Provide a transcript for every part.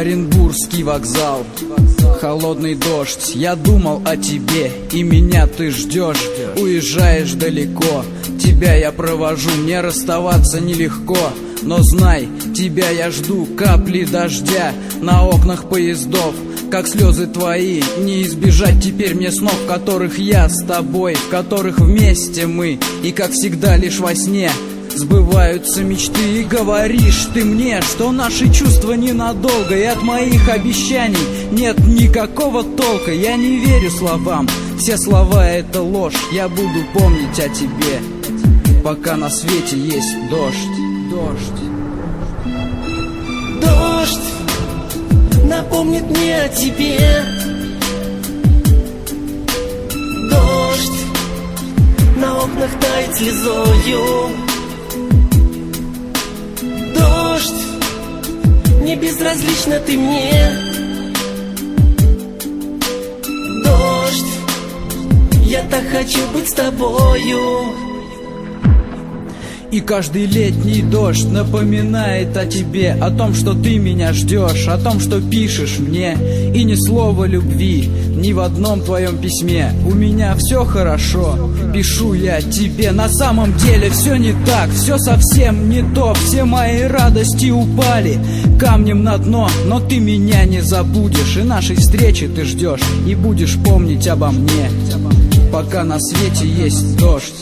Оренбургский вокзал, холодный дождь. Я думал о тебе, и меня ты ждешь. Уезжаешь далеко, тебя я провожу. Мне расставаться нелегко, но знай, тебя я жду. Капли дождя на окнах поездов, как слезы твои. Не избежать теперь мне снов, в которых я с тобой, в которых вместе мы. И как всегда лишь во сне сбываются мечты. И говоришь ты мне, что наши чувства ненадолго, и от моих обещаний нет никакого толка. Я не верю словам, все слова это ложь. Я буду помнить о тебе, пока на свете есть дождь. Дождь напомнит мне о тебе. Дождь на окнах тает слезою. Дождь, не безразлична ты мне. Дождь, я так хочу быть с тобою. И каждый летний дождь напоминает о тебе, о том, что ты меня ждешь, о том, что пишешь мне. И ни слова любви ни в одном твоем письме. У меня все хорошо, пишу я тебе. На самом деле все не так, все совсем не то. Все мои радости упали камнем на дно. Но ты меня не забудешь, и нашей встречи ты ждешь. И будешь помнить обо мне, пока на свете есть дождь.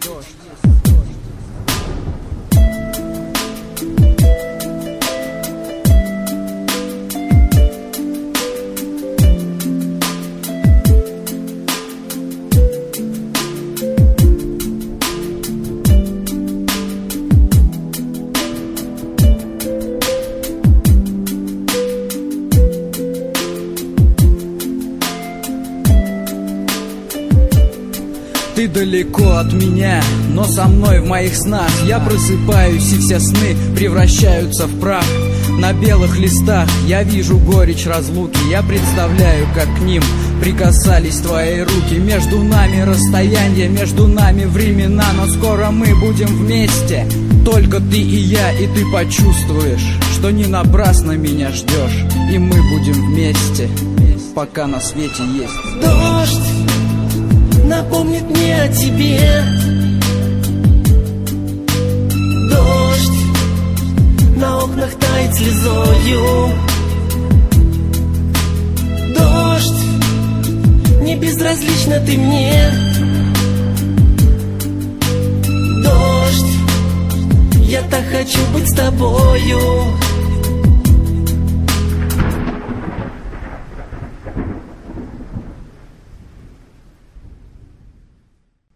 Ты далеко от меня, но со мной в моих снах. Я просыпаюсь, и все сны превращаются в прах. На белых листах я вижу горечь разлуки. Я представляю, как к ним прикасались твои руки. Между нами расстояние, между нами времена, но скоро мы будем вместе, только ты и я. И ты почувствуешь, что не напрасно меня ждешь. И мы будем вместе, пока на свете есть дождь. Напомнит мне о тебе. Дождь на окнах тает слезою. Дождь, не безразлична ты мне. Дождь, я так хочу быть с тобою.